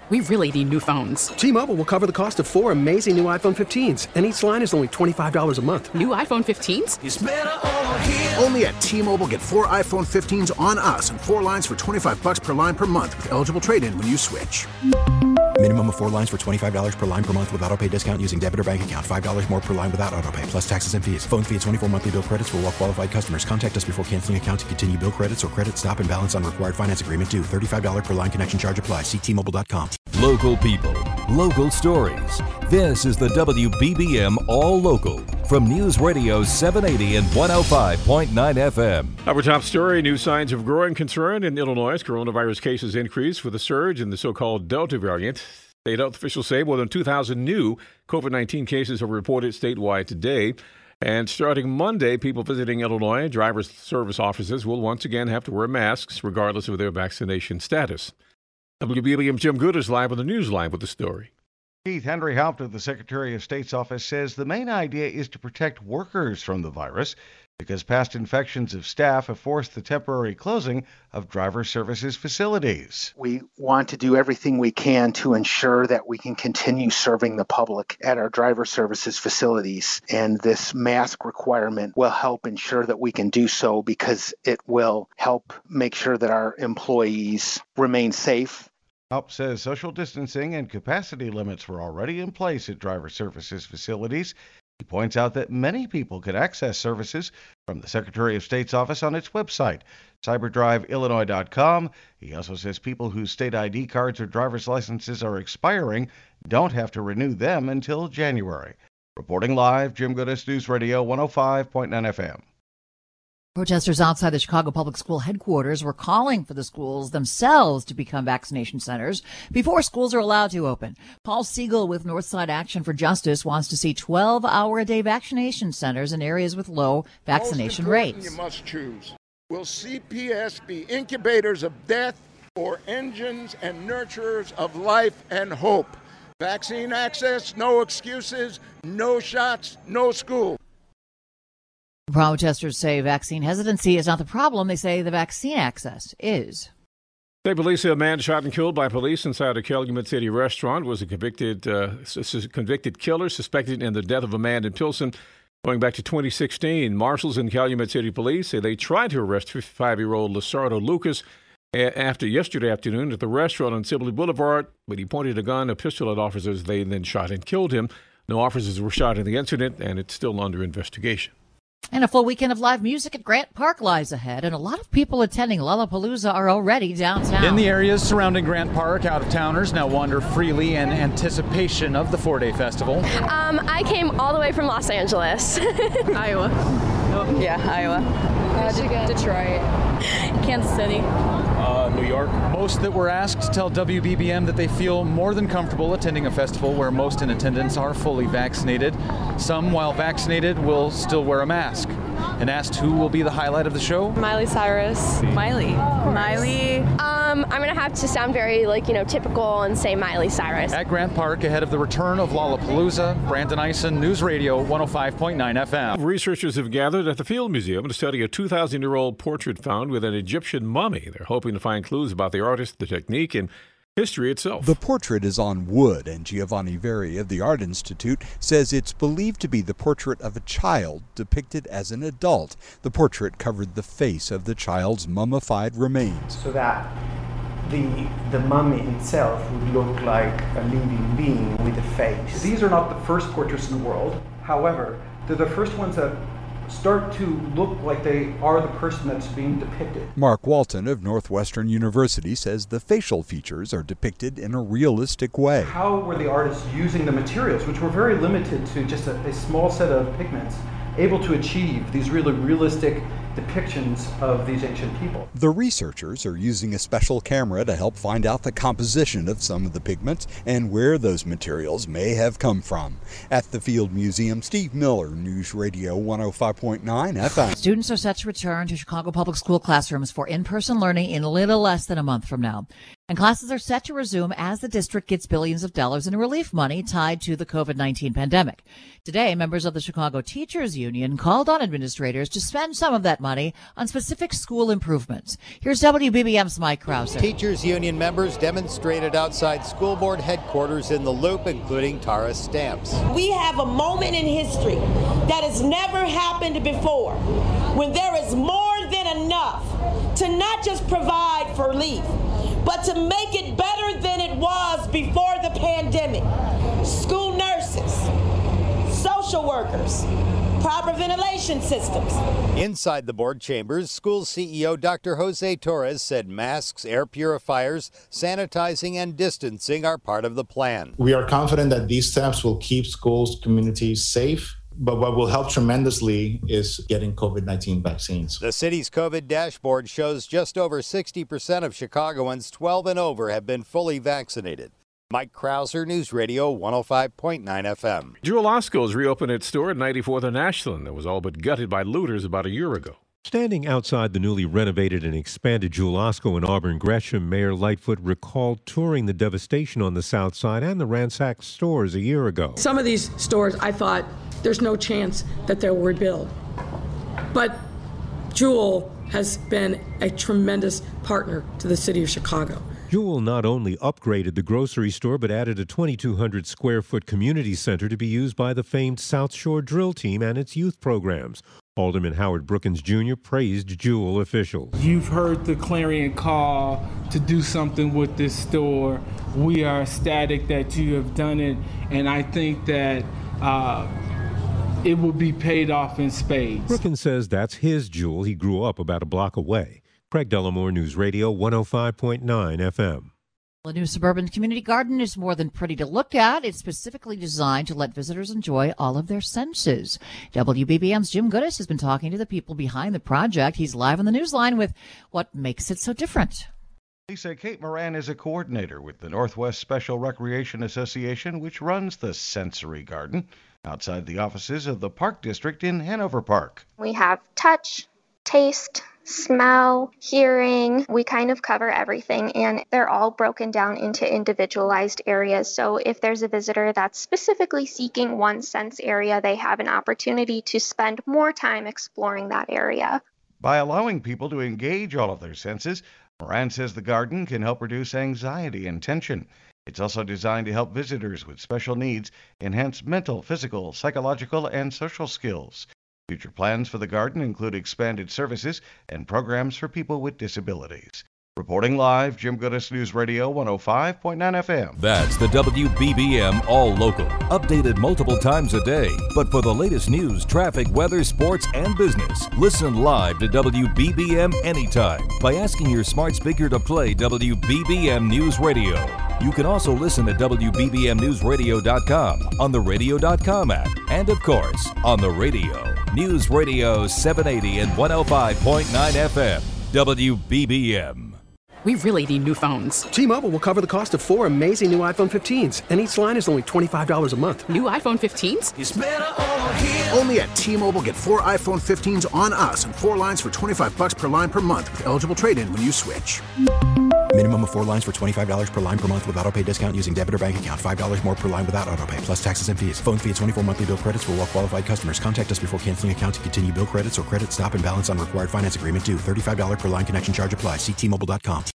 We really need new phones. T-Mobile will cover the cost of 4 amazing new iPhone 15s, and each line is only $25 a month. New iPhone 15s? It's better over here. Only at T-Mobile, get 4 iPhone 15s on us and 4 lines for $25 per line per month with eligible trade-in when you switch. Minimum of 4 lines for $25 per line per month with autopay discount using debit or bank account. $5 more per line without autopay, plus taxes and fees. Phone fee at 24 monthly bill credits for well-qualified customers. Contact us before canceling account to continue bill credits or credit stop and balance on required finance agreement due. $35 per line connection charge applies. See T-Mobile.com. Local people, local stories. This is the WBBM All Local from News Radio 780 and 105.9 FM. Our top story, new signs of growing concern in Illinois as coronavirus cases increase with a surge in the so-called Delta variant. State health officials say more than 2,000 new COVID-19 cases are reported statewide today. And starting Monday, people visiting Illinois driver's service offices will once again have to wear masks regardless of their vaccination status. WBBM Jim Good is live on the news line with the story. Keith Henry Haupt of the Secretary of State's office says the main idea is to protect workers from the virus because past infections of staff have forced the temporary closing of driver services facilities. We want to do everything we can to ensure that we can continue serving the public at our driver services facilities. And this mask requirement will help ensure that we can do so because it will help make sure that our employees remain safe. Haupt says social distancing and capacity limits were already in place at driver services facilities. He points out that many people can access services from the Secretary of State's office on its website, cyberdriveillinois.com. He also says people whose state ID cards or driver's licenses are expiring don't have to renew them until January. Reporting live, Jim Goodis, News Radio 105.9 FM. Protesters outside the Chicago Public School headquarters were calling for the schools themselves to become vaccination centers before schools are allowed to open. Paul Siegel with Northside Action for Justice wants to see 12-hour-a-day vaccination centers in areas with low vaccination rates. You must choose. Will CPS be incubators of death or engines and nurturers of life and hope? Vaccine access, no excuses, no shots, no school. Protesters say vaccine hesitancy is not the problem. They say the vaccine access is. State police say a man shot and killed by police inside a Calumet City restaurant was a convicted killer suspected in the death of a man in Pilsen going back to 2016. Marshals in Calumet City Police say they tried to arrest 55-year-old Lizardo Lucas after yesterday afternoon at the restaurant on Sibley Boulevard, but he pointed a pistol at officers. They then shot and killed him. No officers were shot in the incident, and it's still under investigation. And a full weekend of live music at Grant Park lies ahead, and a lot of people attending Lollapalooza are already downtown. In the areas surrounding Grant Park, out-of-towners now wander freely in anticipation of the 4-day festival. I came all the way from Los Angeles. Iowa. Yeah, Iowa. Detroit. Kansas City. New York. Most that were asked tell WBBM that they feel more than comfortable attending a festival where most in attendance are fully vaccinated. Some, while vaccinated, will still wear a mask. And asked who will be the highlight of the show? Miley Cyrus. Miley. I'm going to have to sound very, typical and say Miley Cyrus. At Grant Park, ahead of the return of Lollapalooza, Brandon Eisen, News Radio 105.9 FM. Researchers have gathered at the Field Museum to study a 2,000-year-old portrait found with an Egyptian mummy. They're hoping to find clues about the artist, the technique, and history itself. The portrait is on wood, and Giovanni Veri of the Art Institute says it's believed to be the portrait of a child depicted as an adult. The portrait covered the face of the child's mummified remains. So that the mummy itself would look like a living being with a face. These are not the first portraits in the world. However, they're the first ones that start to look like they are the person that's being depicted. Mark Walton of Northwestern University says the facial features are depicted in a realistic way. How were the artists using the materials, which were very limited to just a small set of pigments, able to achieve these really realistic depictions of these ancient people? The researchers are using a special camera to help find out the composition of some of the pigments and where those materials may have come from. At the Field Museum, Steve Miller, News Radio 105.9 FM. Students are set to return to Chicago Public School classrooms for in-person learning in a little less than a month from now. And classes are set to resume as the district gets billions of dollars in relief money tied to the COVID-19 pandemic. Today, members of the Chicago Teachers Union called on administrators to spend some of that money on specific school improvements. Here's WBBM's Mike Krause. Teachers Union members demonstrated outside school board headquarters in the Loop, including Tara Stamps. We have a moment in history that has never happened before, when there is more than enough to not just provide for relief, but to make it better than it was before the pandemic. School nurses, social workers, proper ventilation systems. Inside the board chambers, school CEO Dr. Jose Torres said masks, air purifiers, sanitizing, and distancing are part of the plan. We are confident that these steps will keep schools, communities safe. But what will help tremendously is getting COVID-19 vaccines. The city's COVID dashboard shows just over 60% of Chicagoans 12 and over have been fully vaccinated. Mike Krauser, News Radio 105.9 FM. Jewel Osco has reopened its store at 94th and Ashland that was all but gutted by looters about a year ago. Standing outside the newly renovated and expanded Jewel Osco in Auburn Gresham, Mayor Lightfoot recalled touring the devastation on the south side and the ransacked stores a year ago. Some of these stores, I thought, there's no chance that they'll rebuild. But Jewel has been a tremendous partner to the city of Chicago. Jewel not only upgraded the grocery store, but added a 2,200 square foot community center to be used by the famed South Shore drill team and its youth programs. Alderman Howard Brookins Jr. praised Jewel officials. You've heard the clarion call to do something with this store. We are ecstatic that you have done it, and I think that it will be paid off in spades. Brookins says that's his Jewel. He grew up about a block away. Craig Dellamore, News Radio 105.9 FM. The new suburban community garden is more than pretty to look at. It's specifically designed to let visitors enjoy all of their senses. WBBM's Jim Goodis has been talking to the people behind the project. He's live on the Newsline with what makes it so different. Lisa, Kate Moran is a coordinator with the Northwest Special Recreation Association, which runs the Sensory Garden outside the offices of the Park District in Hanover Park. We have touch, taste, smell, hearing. We kind of cover everything, and they're all broken down into individualized areas. So if there's a visitor that's specifically seeking one sense area, they have an opportunity to spend more time exploring that area. By allowing people to engage all of their senses, Moran says the garden can help reduce anxiety and tension. It's also designed to help visitors with special needs enhance mental, physical, psychological, and social skills. Future plans for the garden include expanded services and programs for people with disabilities. Reporting live, Jim Goodis, News Radio 105.9 FM. That's the WBBM All Local. Updated multiple times a day. But for the latest news, traffic, weather, sports, and business, listen live to WBBM anytime by asking your smart speaker to play WBBM News Radio. You can also listen at WBBMNewsRadio.com, on the Radio.com app, and of course, on the radio. News Radio 780 and 105.9 FM. WBBM. We really need new phones. T-Mobile will cover the cost of 4 amazing new iPhone 15s, and each line is only $25 a month. New iPhone 15s? It's better over here. Only at T-Mobile, get 4 iPhone 15s on us and 4 lines for $25 per line per month with eligible trade-in when you switch. Minimum of 4 lines for $25 per line per month with autopay discount using debit or bank account. $5 more per line without autopay, plus taxes and fees. Phone fee at 24 monthly bill credits for well-qualified customers. Contact us before canceling account to continue bill credits or credit stop and balance on required finance agreement due. $35 per line connection charge applies. See T-Mobile.com.